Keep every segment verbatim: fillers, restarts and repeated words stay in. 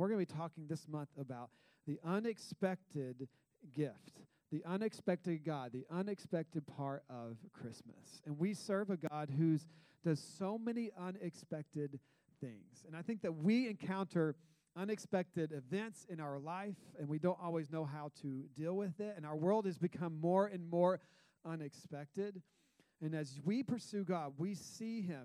we're going to be talking this month about the unexpected gift, the unexpected God, the unexpected part of Christmas. And we serve a God who does so many unexpected things. And I think that we encounter unexpected events in our life, and we don't always know how to deal with it. And our world has become more and more unexpected. And as we pursue God, we see him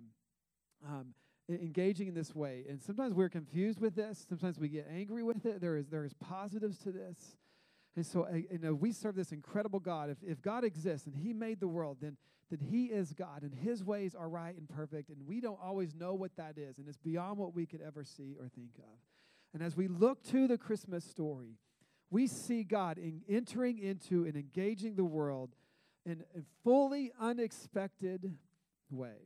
um, engaging in this way. And sometimes we're confused with this. Sometimes we get angry with it. There is there is positives to this. And so uh, you know, we serve this incredible God. If, if God exists and he made the world, then, then he is God, and his ways are right and perfect. And we don't always know what that is. And it's beyond what we could ever see or think of. And as we look to the Christmas story, we see God in entering into and engaging the world in a fully unexpected way.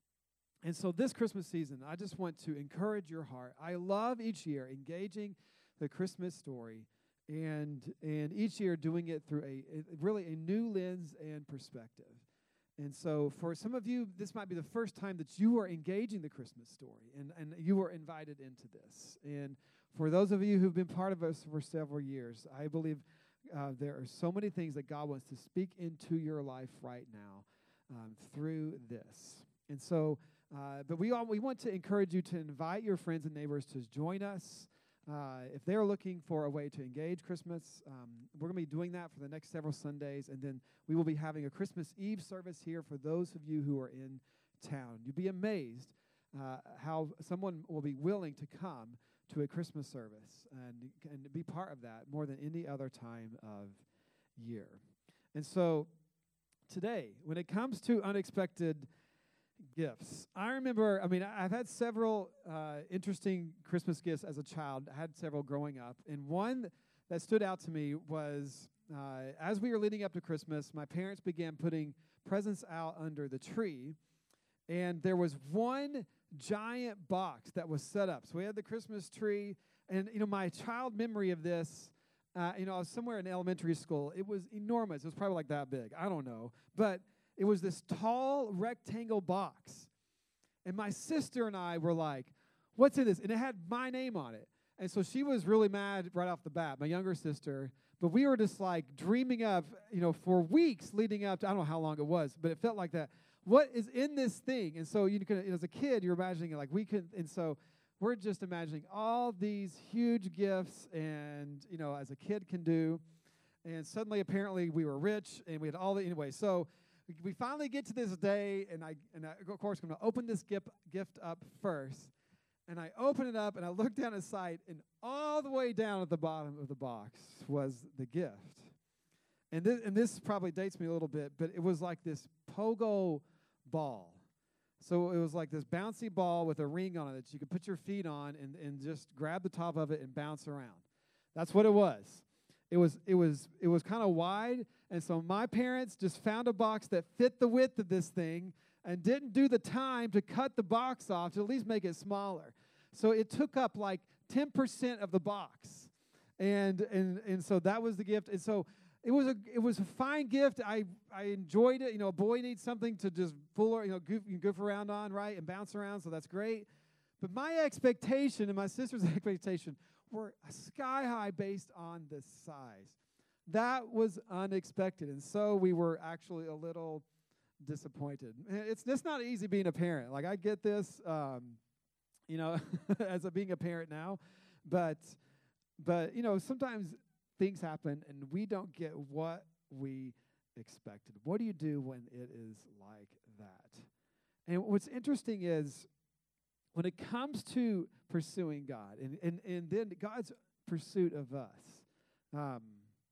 And so this Christmas season, I just want to encourage your heart. I love each year engaging the Christmas story and and each year doing it through a, a really a new lens and perspective. And so for some of you, this might be the first time that you are engaging the Christmas story, and, and you are invited into this. And for those of you who've been part of us for several years, I believe uh, there are so many things that God wants to speak into your life right now um, through this. And so, uh, but we all, we want to encourage you to invite your friends and neighbors to join us. Uh, if they're looking for a way to engage Christmas, um, we're going to be doing that for the next several Sundays, and then we will be having a Christmas Eve service here for those of you who are in town. You'll be amazed uh, how someone will be willing to come to a Christmas service and, and be part of that more than any other time of year. And so today, when it comes to unexpected gifts, I remember, I mean, I've had several uh, interesting Christmas gifts as a child. I had several growing up. And one that stood out to me was uh, as we were leading up to Christmas, my parents began putting presents out under the tree. And there was one giant box that was set up. So we had the Christmas tree. And, you know, my child memory of this, uh, you know, I was somewhere in elementary school. It was enormous. It was probably like that big. I don't know. But it was this tall rectangle box. And my sister and I were like, what's in this? And it had my name on it. And so she was really mad right off the bat, my younger sister. But we were just like dreaming of, you know, for weeks leading up to, I don't know how long it was, but it felt like that. What is in this thing? And so you can, as a kid, you're imagining it like we could, and so we're just imagining all these huge gifts and, you know, as a kid can do. And suddenly, apparently, we were rich and we had all the, anyway, so we finally get to this day, and I, and I, of course, I'm going to open this gift, gift up first. And I open it up, and I look down at sight, and all the way down at the bottom of the box was the gift. And this, and this probably dates me a little bit, but it was like this pogo ball. So it was like this bouncy ball with a ring on it that you could put your feet on and, and just grab the top of it and bounce around. That's what it was. It was it was it was kind of wide, and so my parents just found a box that fit the width of this thing and didn't do the time to cut the box off to at least make it smaller. So it took up like ten percent of the box, and and and so that was the gift. And so it was a it was a fine gift. I I enjoyed it. You know, a boy needs something to just fool, you know, goof, you goof around on, right, and bounce around. So that's great. But my expectation and my sister's expectation were sky high based on the size. That was unexpected, and so we were actually a little disappointed. It's just not easy being a parent. Like, I get this, um, you know, as a being a parent now, but, but you know, sometimes things happen, and we don't get what we expected. What do you do when it is like that? And what's interesting is, when it comes to pursuing God, and, and, and then God's pursuit of us, um,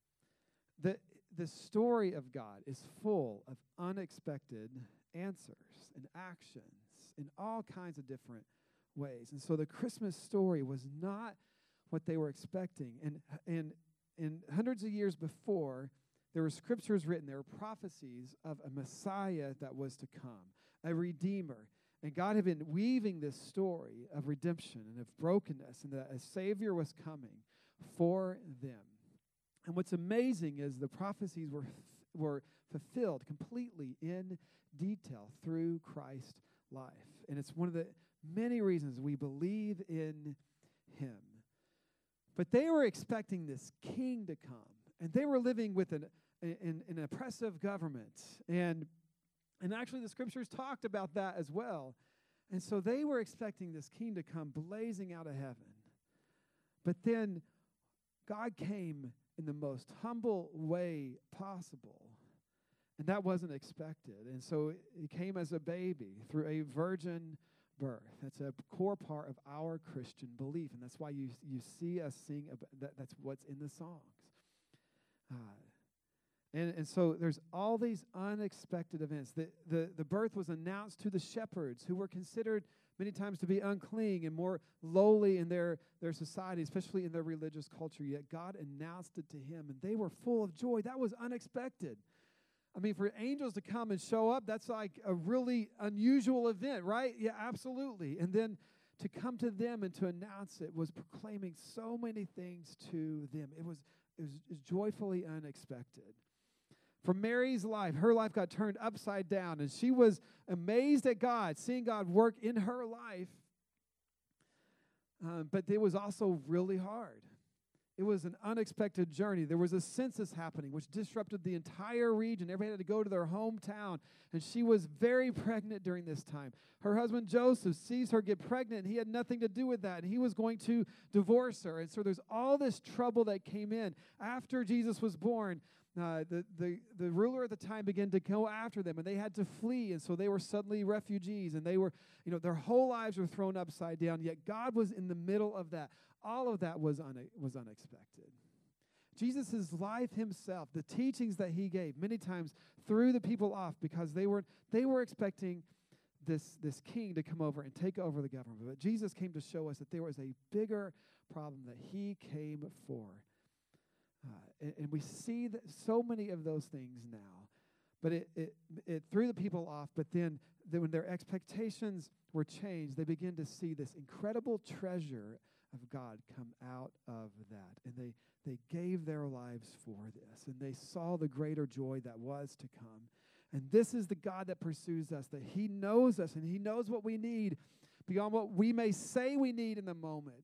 the, the story of God is full of unexpected answers and actions in all kinds of different ways. And so the Christmas story was not what they were expecting. And, and, and hundreds of years before, there were scriptures written, there were prophecies of a Messiah that was to come, a Redeemer. And God had been weaving this story of redemption and of brokenness, and that a Savior was coming for them. And what's amazing is the prophecies were were fulfilled completely in detail through Christ's life. And it's one of the many reasons we believe in Him. But they were expecting this king to come, and they were living with an, an, an oppressive government. And, and actually the scriptures talked about that as well. And so they were expecting this king to come blazing out of heaven. But then God came in the most humble way possible. And that wasn't expected. And so he came as a baby through a virgin birth. That's a core part of our Christian belief. And that's why you, you see us sing, about that, that's what's in the songs. Uh, and, and so there's all these unexpected events. The, the, the birth was announced to the shepherds, who were considered many times to be unclean and more lowly in their, their society, especially in their religious culture. Yet God announced it to him, and they were full of joy. That was unexpected. I mean, for angels to come and show up, that's like a really unusual event, right? Yeah, absolutely. And then to come to them and to announce it was proclaiming so many things to them. It was, it was, it was joyfully unexpected. For Mary's life, her life got turned upside down, and she was amazed at God, seeing God work in her life. Um, but it was also really hard. It was an unexpected journey. There was a census happening, which disrupted the entire region. Everybody had to go to their hometown, and she was very pregnant during this time. Her husband Joseph sees her get pregnant, and he had nothing to do with that, and he was going to divorce her. And so there's all this trouble that came in. After Jesus was born, Uh, the, the, the ruler at the time began to go after them, and they had to flee, and so they were suddenly refugees, and they were, you know, their whole lives were thrown upside down, yet God was in the middle of that. All of that was, une- was unexpected. Jesus' life himself, the teachings that he gave, many times threw the people off because they were, they were expecting this, this king to come over and take over the government. But Jesus came to show us that there was a bigger problem that he came for. Uh, and, and we see that so many of those things now. But it, it, it threw the people off, but then the, when their expectations were changed, they began to see this incredible treasure of God come out of that. And they, they gave their lives for this, and they saw the greater joy that was to come. And this is the God that pursues us, that he knows us, and he knows what we need beyond what we may say we need in the moment.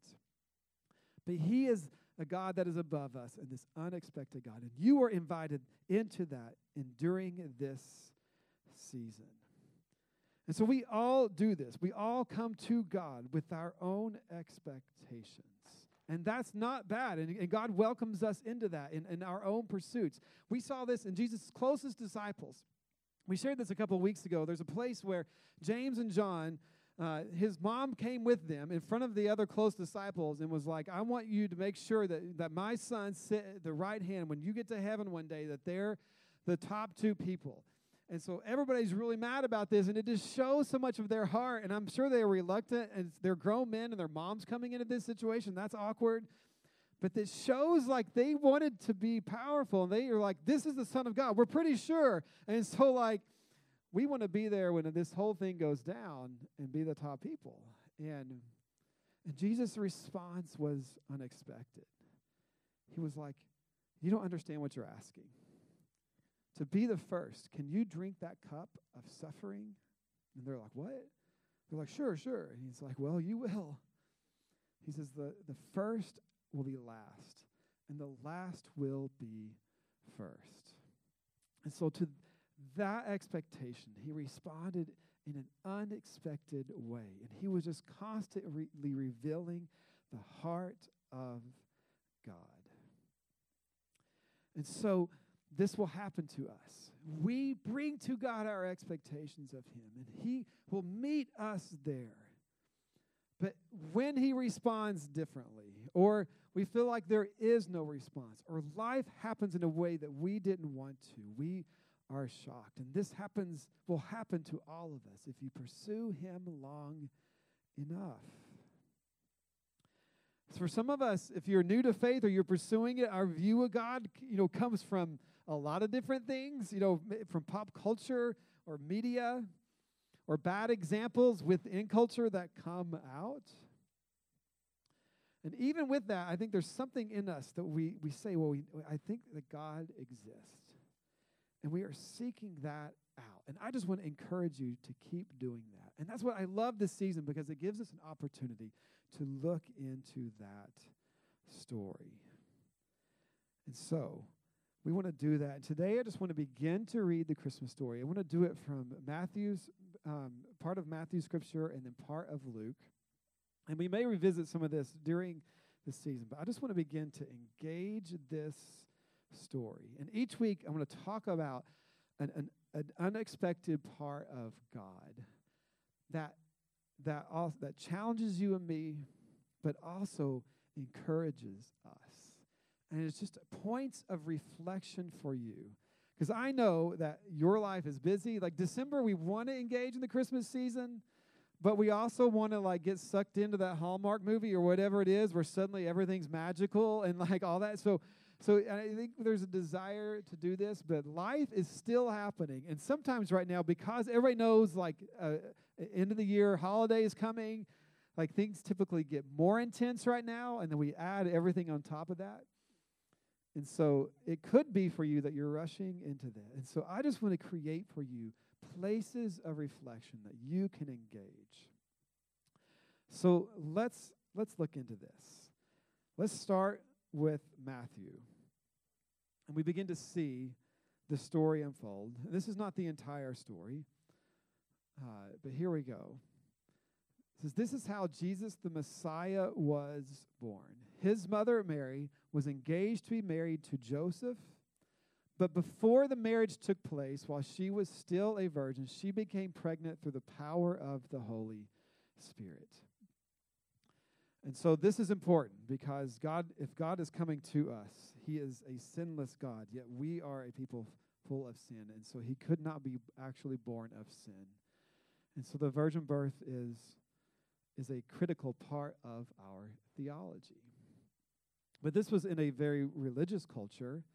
But he is a God that is above us, and this unexpected God. And you are invited into that and during this season. And so we all do this. We all come to God with our own expectations. And that's not bad. And, and God welcomes us into that in, in our own pursuits. We saw this in Jesus' closest disciples. We shared this a couple of weeks ago. There's a place where James and John, Uh, his mom came with them in front of the other close disciples and was like, I want you to make sure that, that my sons sit at the right hand when you get to heaven one day, that they're the top two people. And so everybody's really mad about this, and it just shows so much of their heart. And I'm sure they're reluctant, and they're grown men, and their mom's coming into this situation. That's awkward. But this shows like they wanted to be powerful, and they are like, this is the Son of God. We're pretty sure. And so like, we want to be there when this whole thing goes down and be the top people. And, and Jesus' response was unexpected. He was like, you don't understand what you're asking. To be the first, can you drink that cup of suffering? And they're like, what? They're like, sure, sure. And he's like, well, you will. He says, the, the first will be last, and the last will be first. And so to that expectation, he responded in an unexpected way. And he was just constantly revealing the heart of God. And so this will happen to us. We bring to God our expectations of him, and he will meet us there. But when he responds differently, or we feel like there is no response, or life happens in a way that we didn't want to, we are shocked. And this happens, will happen to all of us if you pursue him long enough. So for some of us, if you're new to faith or you're pursuing it, our view of God, you know, comes from a lot of different things, you know, from pop culture or media or bad examples within culture that come out. And even with that, I think there's something in us that we, we say, well, we, I think that God exists. And we are seeking that out. And I just want to encourage you to keep doing that. And that's what I love this season, because it gives us an opportunity to look into that story. And so we want to do that. Today I just want to begin to read the Christmas story. I want to do it from Matthew's, um, part of Matthew's scripture and then part of Luke. And we may revisit some of this during the season, but I just want to begin to engage this story. And each week I'm going to talk about an, an, an unexpected part of God that that also, that challenges you and me, but also encourages us. And it's just points of reflection for you. Because I know that your life is busy. Like December, we want to engage in the Christmas season, but we also want to like get sucked into that Hallmark movie or whatever it is where suddenly everything's magical and like all that. So so I think there's a desire to do this, but life is still happening. And sometimes right now, because everybody knows like uh, end of the year, holiday is coming, like things typically get more intense right now, and then we add everything on top of that. And so it could be for you that you're rushing into that. And so I just want to create for you places of reflection that you can engage. So let's let's look into this. Let's start with Matthew. And we begin to see the story unfold. This is not the entire story, uh, but here we go. It says, this is how Jesus the Messiah was born. His mother, Mary, was engaged to be married to Joseph, but before the marriage took place, while she was still a virgin, she became pregnant through the power of the Holy Spirit. And so this is important because God, if God is coming to us, he is a sinless God, yet we are a people full of sin, and so he could not be actually born of sin. And so the virgin birth is, is a critical part of our theology. But this was in a very religious culture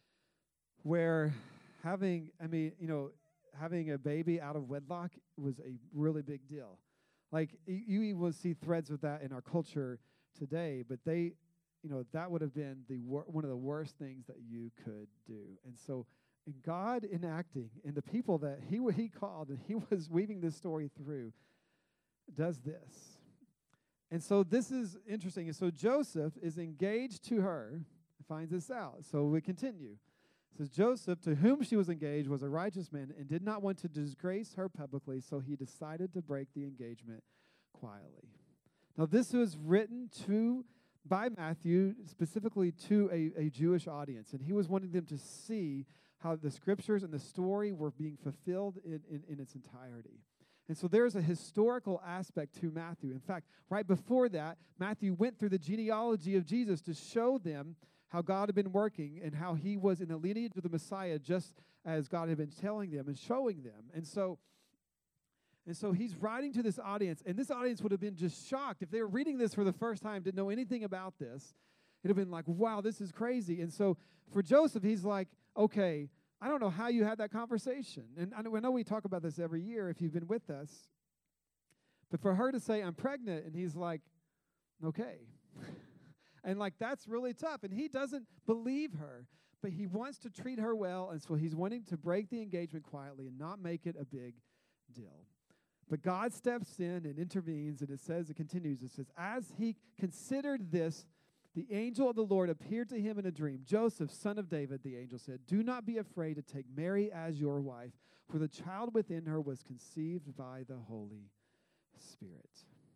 where having, I mean, you know, having a baby out of wedlock was a really big deal. Like, y- you even will see threads with that in our culture today, but they, you know, that would have been the wor- one of the worst things that you could do. And so, and God enacting, and the people that he w- he called, and he was weaving this story through, does this. And so this is interesting. And so Joseph is engaged to her, finds this out. So we continue. It says, Joseph, to whom she was engaged, was a righteous man and did not want to disgrace her publicly, so he decided to break the engagement quietly. Now, this was written to by Matthew, specifically to a, a Jewish audience, and he was wanting them to see how the scriptures and the story were being fulfilled in, in, in its entirety. And so there's a historical aspect to Matthew. In fact, right before that, Matthew went through the genealogy of Jesus to show them how God had been working and how he was in the lineage of the Messiah, just as God had been telling them and showing them. And so, and so he's writing to this audience, and this audience would have been just shocked. If they were reading this for the first time, didn't know anything about this, it would have been like, wow, this is crazy. And so for Joseph, he's like, okay, I don't know how you had that conversation. And I know, I know we talk about this every year if you've been with us. But for her to say, I'm pregnant, and he's like, okay. And like, that's really tough. And he doesn't believe her, but he wants to treat her well. And so he's wanting to break the engagement quietly and not make it a big deal. But God steps in and intervenes, and it says, it continues, it says, as he considered this, the angel of the Lord appeared to him in a dream. Joseph, son of David, the angel said, do not be afraid to take Mary as your wife, for the child within her was conceived by the Holy Spirit.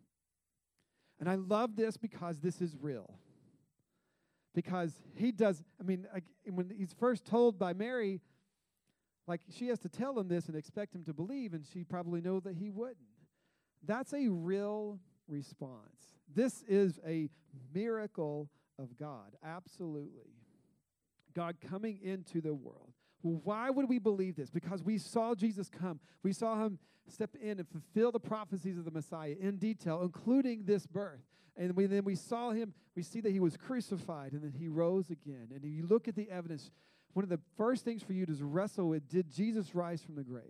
And I love this because this is real. Because he does, I mean, like, when he's first told by Mary, like, she has to tell him this and expect him to believe, and she probably knows that he wouldn't. That's a real response. This is a miracle of God, absolutely. God coming into the world. Well, why would we believe this? Because we saw Jesus come. We saw him step in and fulfill the prophecies of the Messiah in detail, including this birth. And we, then we saw him, we see that he was crucified, and then he rose again. And if you look at the evidence, one of the first things for you to wrestle with, did Jesus rise from the grave?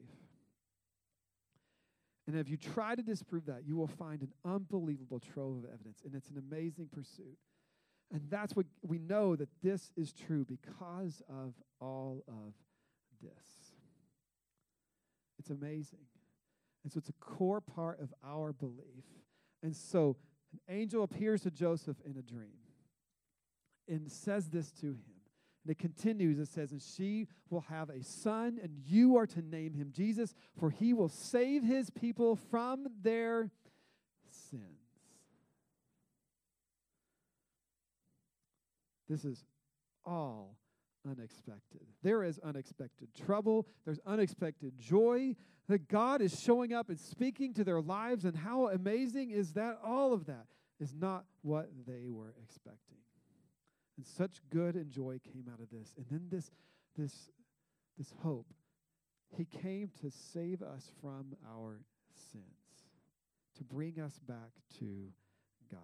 And if you try to disprove that, you will find an unbelievable trove of evidence, and it's an amazing pursuit. And that's what we know, that this is true because of all of this. It's amazing. And so it's a core part of our belief. And so an angel appears to Joseph in a dream. and says this to him. And it continues, it says, and she will have a son, and you are to name him Jesus, for he will save his people from their sins. This is all unexpected. There is unexpected trouble. There's unexpected joy. That God is showing up and speaking to their lives, and how amazing is that? All of that is not what they were expecting. And such good and joy came out of this. And then this, this, this hope. He came to save us from our sins, to bring us back to God.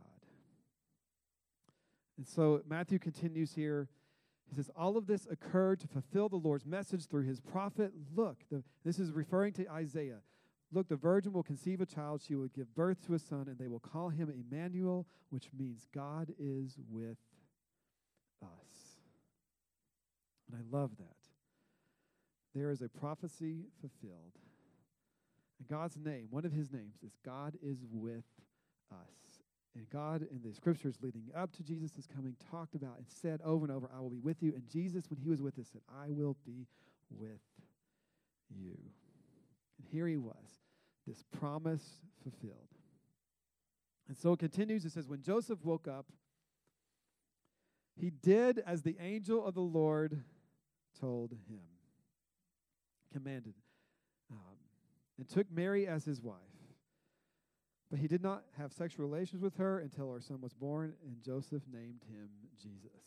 And so Matthew continues here. He says, all of this occurred to fulfill the Lord's message through his prophet. Look, the, this is referring to Isaiah. Look, the virgin will conceive a child. She will give birth to a son, and they will call him Emmanuel, which means God is with us. And I love that. There is a prophecy fulfilled. And God's name, one of his names, is God is with us. And God in the scriptures leading up to Jesus' coming talked about and said over and over, I will be with you. And Jesus, when he was with us, said, I will be with you. And here he was, this promise fulfilled. And so it continues. It says, when Joseph woke up, he did as the angel of the Lord told him, commanded, um, and took Mary as his wife. But he did not have sexual relations with her until her son was born, and Joseph named him Jesus.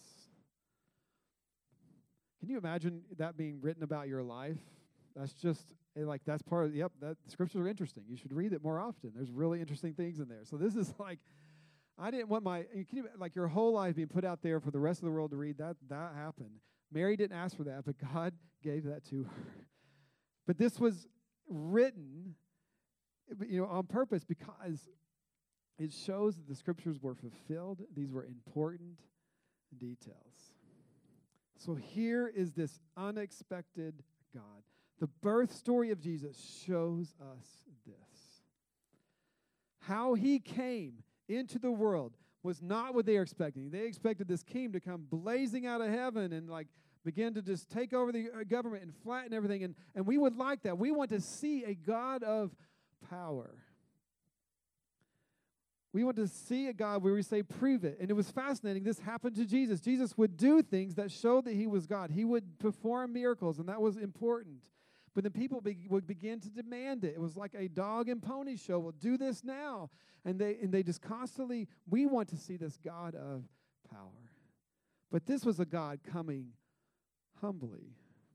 Can you imagine that being written about your life? That's just, like, that's part of, yep, that the scriptures are interesting. You should read it more often. There's really interesting things in there. So this is like, I didn't want my, can you, like your whole life being put out there for the rest of the world to read. That that happened. Mary didn't ask for that, but God gave that to her. But this was written, you know, on purpose, because it shows that the scriptures were fulfilled. These were important details. So here is this unexpected God. The birth story of Jesus shows us this. How he came into the world was not what they were expecting. They expected this king to come blazing out of heaven and like begin to just take over the government and flatten everything. And, and we would like that. We want to see a God of power. We want to see a God where we say, prove it. And it was fascinating. This happened to Jesus. Jesus would do things that showed that he was God. He would perform miracles, and that was important. But then people be, would begin to demand it. It was like a dog and pony show. Well, do this now. And they and they just constantly, we want to see this God of power. But this was a God coming humbly.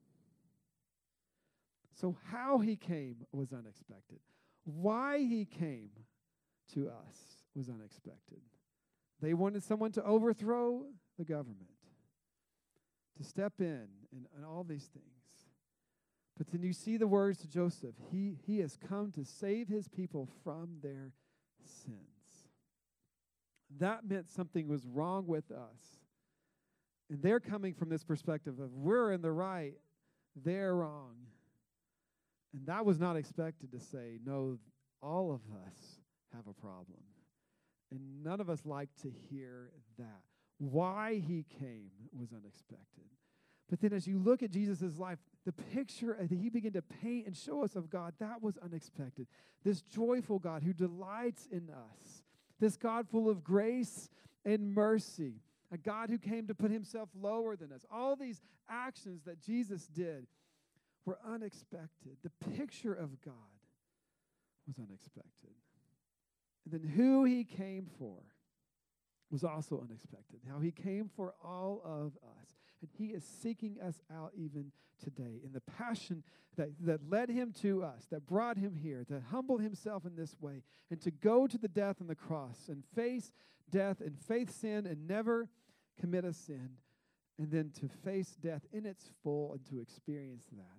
So how he came was unexpected. Why he came to us was unexpected. They wanted someone to overthrow the government, to step in and, and all these things. But then you see the words to Joseph. He, he has come to save his people from their sins. That meant something was wrong with us. And they're coming from this perspective of we're in the right, they're wrong. And that was not expected to say, no, all of us have a problem. And none of us like to hear that. Why he came was unexpected. But then as you look at Jesus' life, the picture that he began to paint and show us of God, that was unexpected. This joyful God who delights in us. This God full of grace and mercy. A God who came to put himself lower than us. All these actions that Jesus did were unexpected. The picture of God was unexpected. And then who he came for was also unexpected. How he came for all of us. And he is seeking us out even today. In the passion that, that led him to us, that brought him here, to humble himself in this way, and to go to the death on the cross and face death and face sin and never commit a sin, and then to face death in its full and to experience that.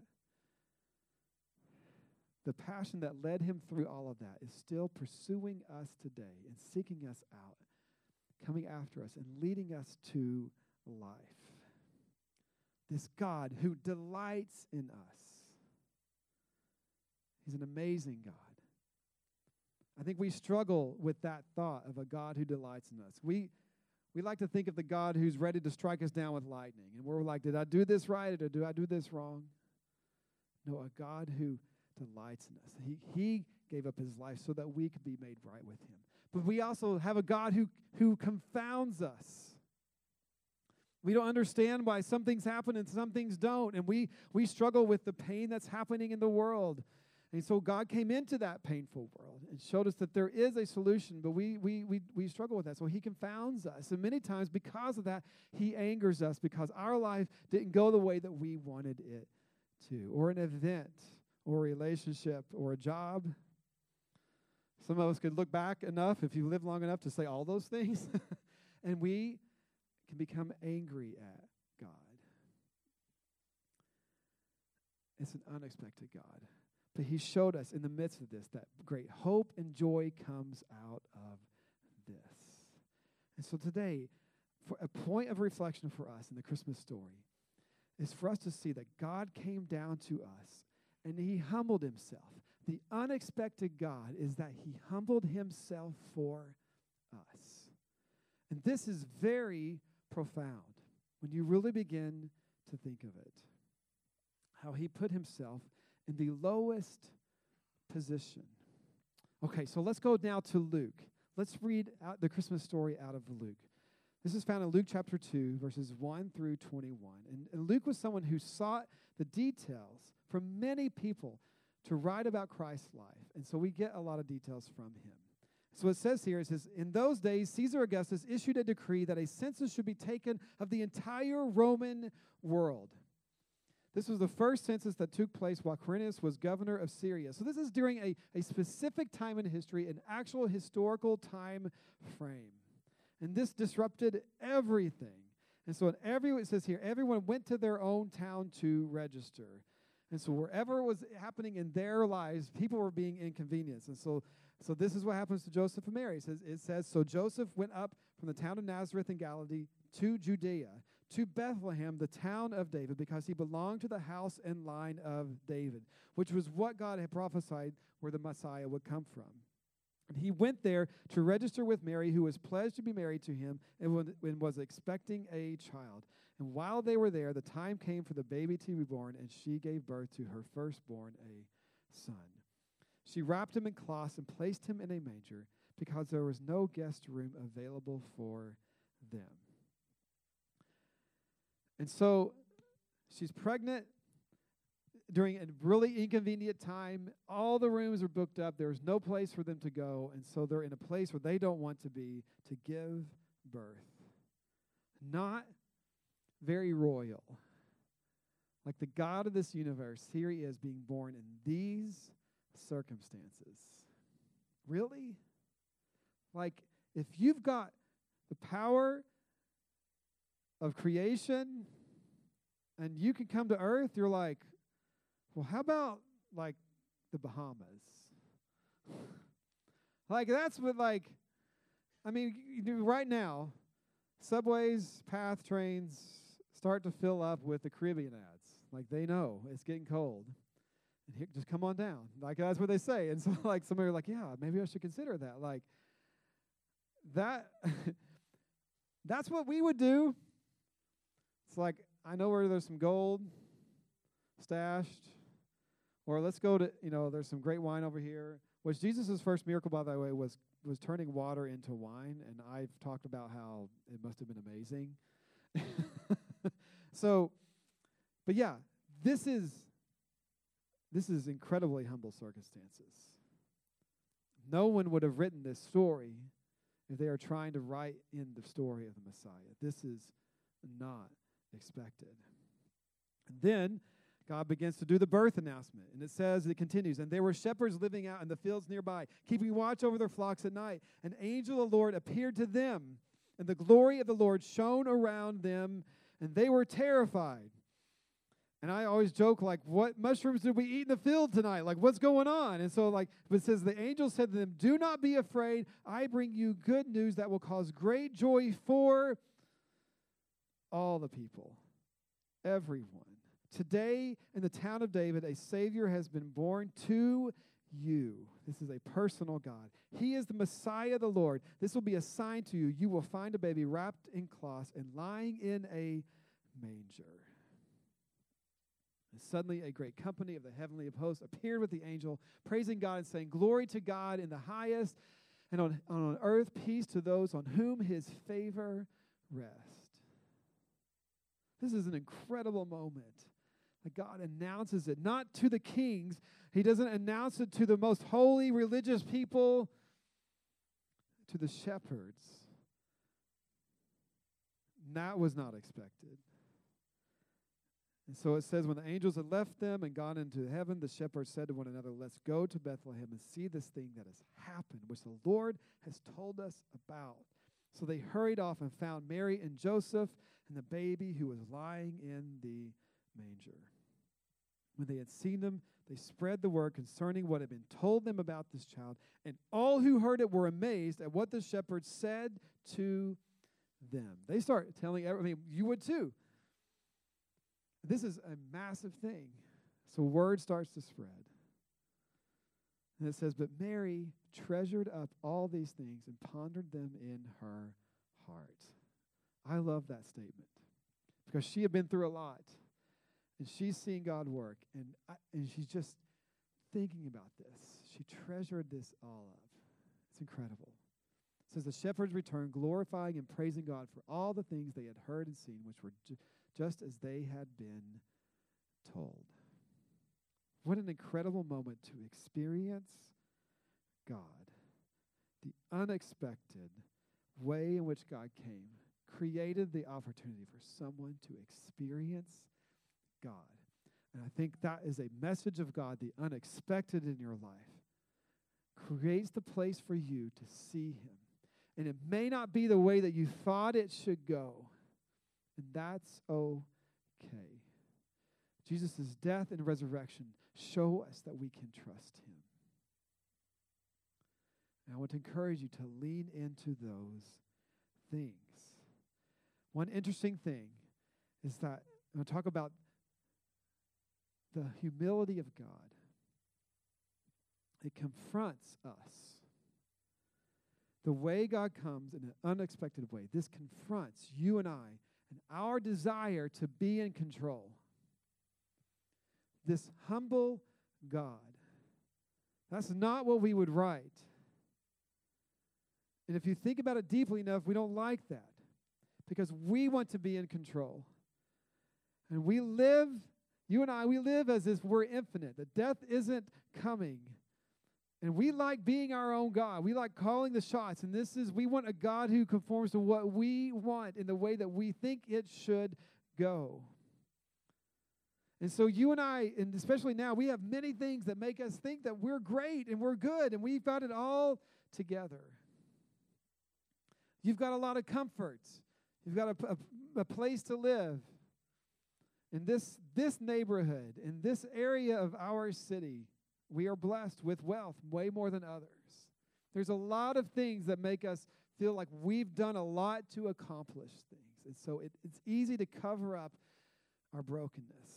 The passion that led him through all of that is still pursuing us today and seeking us out, coming after us and leading us to life. This God who delights in us. He's an amazing God. I think we struggle with that thought of a God who delights in us. We we like to think of the God who's ready to strike us down with lightning. And we're like, did I do this right or do I do this wrong? No, a God who delights in us. He, he gave up his life so that we could be made right with him. But we also have a God who, who confounds us. We don't understand why some things happen and some things don't. And we, we struggle with the pain that's happening in the world. And so God came into that painful world and showed us that there is a solution, but we, we, we, we struggle with that. So he confounds us. And many times because of that, he angers us because our life didn't go the way that we wanted it to. Or an event, or a relationship, or a job. Some of us could look back enough, if you live long enough, to say all those things. And we can become angry at God. It's an unexpected God. But he showed us in the midst of this that great hope and joy comes out of this. And so today, for a point of reflection for us in the Christmas story is for us to see that God came down to us and he humbled himself. The unexpected God is that he humbled himself for us. And this is very profound when you really begin to think of it. How he put himself in the lowest position. Okay, so let's go now to Luke. Let's read out the Christmas story out of Luke. This is found in Luke chapter two, verses one through twenty-one. And, and Luke was someone who sought the details from many people to write about Christ's life. And so we get a lot of details from him. So it says here, it says, in those days, Caesar Augustus issued a decree that a census should be taken of the entire Roman world. This was the first census that took place while Quirinius was governor of Syria. So this is during a, a specific time in history, an actual historical time frame. And this disrupted everything. And so in every, it says here, everyone went to their own town to register. And so wherever it was happening in their lives, people were being inconvenienced. And so, so this is what happens to Joseph and Mary. It says, it says, so Joseph went up from the town of Nazareth in Galilee to Judea, to Bethlehem, the town of David, because he belonged to the house and line of David, which was what God had prophesied where the Messiah would come from. And he went there to register with Mary, who was pledged to be married to him and was expecting a child. And while they were there, the time came for the baby to be born, and she gave birth to her firstborn, a son. She wrapped him in cloths and placed him in a manger because there was no guest room available for them. And so she's pregnant during a really inconvenient time. All the rooms are booked up. There's no place for them to go. And so they're in a place where they don't want to be to give birth. Not very royal. Like the God of this universe, here he is being born in these circumstances. Really? Like if you've got the power of creation, and you can come to earth, you're like, well, how about, like, the Bahamas? Like, that's what, like, I mean, you do right now, subways, PATH trains start to fill up with the Caribbean ads. Like, they know it's getting cold. And here, just come on down. Like, that's what they say. And so, like, somebody are like, yeah, maybe I should consider that. Like, that, that's what we would do. It's like, I know where there's some gold stashed, or let's go to, you know, there's some great wine over here, which Jesus' first miracle, by the way, was was turning water into wine, and I've talked about how it must have been amazing. So, but yeah, this is, this is incredibly humble circumstances. No one would have written this story if they are trying to write in the story of the Messiah. This is not expected. And then God begins to do the birth announcement. And it says, it continues, and there were shepherds living out in the fields nearby, keeping watch over their flocks at night. An angel of the Lord appeared to them, and the glory of the Lord shone around them, and they were terrified. And I always joke, like, what mushrooms did we eat in the field tonight? Like, what's going on? And so, like, it says, the angel said to them, do not be afraid. I bring you good news that will cause great joy for all the people, everyone. Today, in the town of David, a Savior has been born to you. This is a personal God. He is the Messiah, the Lord. This will be a sign to you. You will find a baby wrapped in cloths and lying in a manger. And suddenly a great company of the heavenly hosts appeared with the angel, praising God and saying, Glory to God in the highest, and on, on earth peace to those on whom his favor rests. This is an incredible moment. That God announces it, not to the kings. He doesn't announce it to the most holy religious people, to the shepherds. That was not expected. And so it says, when the angels had left them and gone into heaven, the shepherds said to one another, let's go to Bethlehem and see this thing that has happened, which the Lord has told us about. So they hurried off and found Mary and Joseph and the baby who was lying in the manger. When they had seen him, they spread the word concerning what had been told them about this child, and all who heard it were amazed at what the shepherds said to them. They start telling everyone, I mean, you would too. This is a massive thing. So word starts to spread. And it says, but Mary treasured up all these things and pondered them in her heart. I love that statement because she had been through a lot. And she's seeing God work, and I, and she's just thinking about this. She treasured this all up. It's incredible. It says, the shepherds returned, glorifying and praising God for all the things they had heard and seen, which were ju- just as they had been told. What an incredible moment to experience God. The unexpected way in which God came created the opportunity for someone to experience God. And I think that is a message of God, the unexpected in your life. Creates the place for you to see him. And it may not be the way that you thought it should go. And that's okay. Jesus' death and resurrection show us that we can trust him. And I want to encourage you to lean into those things. One interesting thing is that I'm going to talk about the humility of God. It confronts us. The way God comes in an unexpected way, this confronts you and I and our desire to be in control. This humble God. That's not what we would write. And if you think about it deeply enough, we don't like that because we want to be in control. And we live You and I, we live as if we're infinite, that death isn't coming. And we like being our own God. We like calling the shots. And this is, we want a God who conforms to what we want in the way that we think it should go. And so you and I, and especially now, we have many things that make us think that we're great and we're good and we've got it all together. You've got a lot of comforts. You've got a, a, a place to live. In this, this neighborhood, in this area of our city, we are blessed with wealth way more than others. There's a lot of things that make us feel like we've done a lot to accomplish things. And so it, it's easy to cover up our brokenness.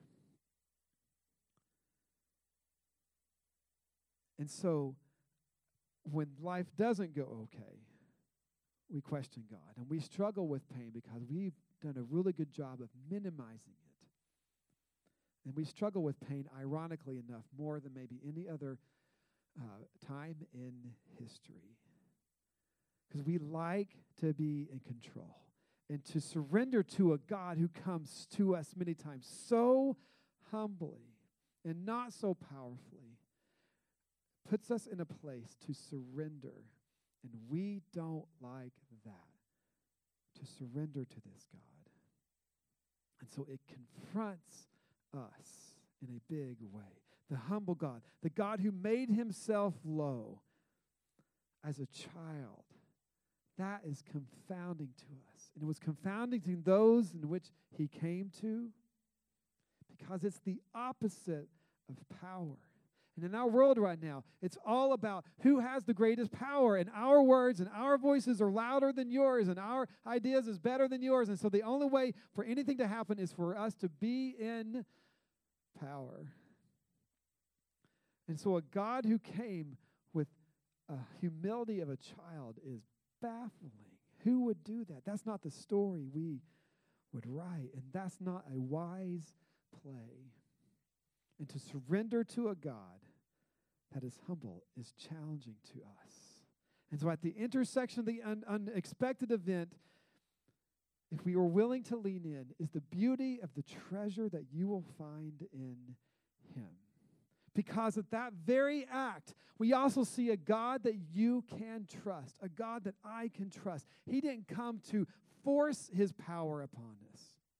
And so when life doesn't go okay, we question God. And we struggle with pain because we've done a really good job of minimizing it. And we struggle with pain, ironically enough, more than maybe any other uh, time in history. Because we like to be in control and to surrender to a God who comes to us many times so humbly and not so powerfully, puts us in a place to surrender. And we don't like that, to surrender to this God. And so it confronts us in a big way. The humble God, the God who made himself low as a child, that is confounding to us. And it was confounding to those in which he came to because it's the opposite of power. And in our world right now, it's all about who has the greatest power, and our words and our voices are louder than yours, and our ideas is better than yours. And so the only way for anything to happen is for us to be in power. And so a God who came with a humility of a child is baffling. Who would do that? That's not the story we would write, and that's not a wise play. And to surrender to a God that is humble is challenging to us. And so at the intersection of the un- unexpected event, if we are willing to lean in, is the beauty of the treasure that you will find in him. Because of that very act, we also see a God that you can trust, a God that I can trust. He didn't come to force his power upon us.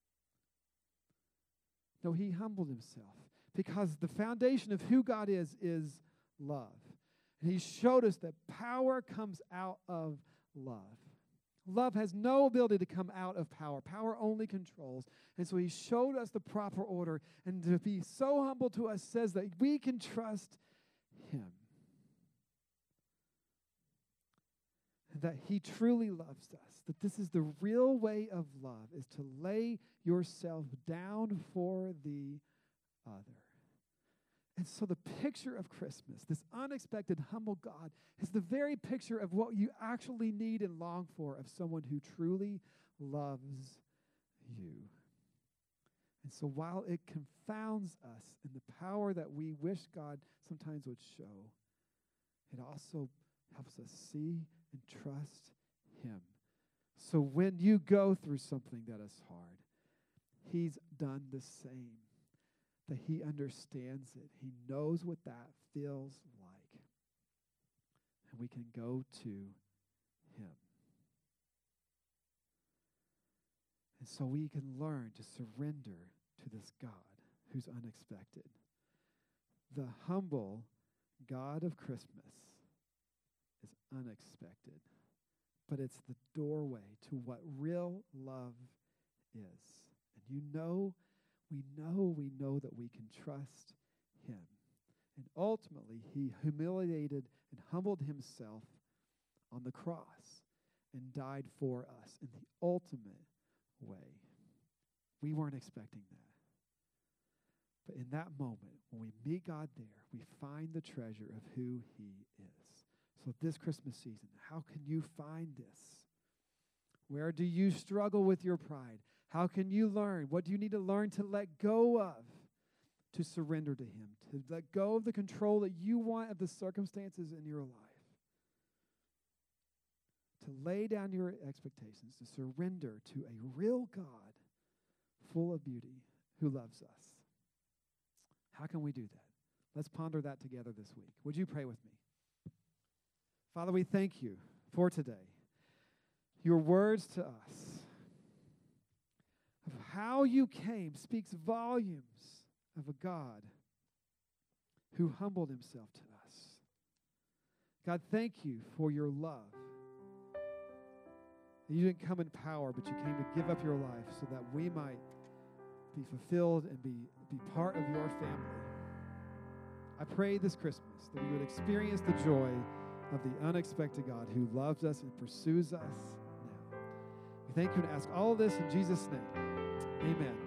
No, he humbled himself because the foundation of who God is is love. And he showed us that power comes out of love. Love has no ability to come out of power. Power only controls. And so he showed us the proper order. And to be so humble to us says that we can trust him. That he truly loves us. That this is the real way of love, is to lay yourself down for the other. And so the picture of Christmas, this unexpected, humble God, is the very picture of what you actually need and long for of someone who truly loves you. And so while it confounds us in the power that we wish God sometimes would show, it also helps us see and trust him. So when you go through something that is hard, he's done the same. That he understands it. He knows what that feels like. And we can go to him. And so we can learn to surrender to this God who's unexpected. The humble God of Christmas is unexpected, but it's the doorway to what real love is. And you know We know, we know that we can trust him. And ultimately, he humiliated and humbled himself on the cross and died for us in the ultimate way. We weren't expecting that. But in that moment, when we meet God there, we find the treasure of who he is. So this Christmas season, how can you find this? Where do you struggle with your pride? How can you learn? What do you need to learn to let go of? To surrender to him. To let go of the control that you want of the circumstances in your life. To lay down your expectations. To surrender to a real God full of beauty who loves us. How can we do that? Let's ponder that together this week. Would you pray with me? Father, we thank you for today. Your words to us of how you came speaks volumes of a God who humbled himself to us. God, thank you for your love. You didn't come in power, but you came to give up your life so that we might be fulfilled and be, be part of your family. I pray this Christmas that we would experience the joy of the unexpected God who loves us and pursues us now. We thank you and ask all of this in Jesus' name. Amen.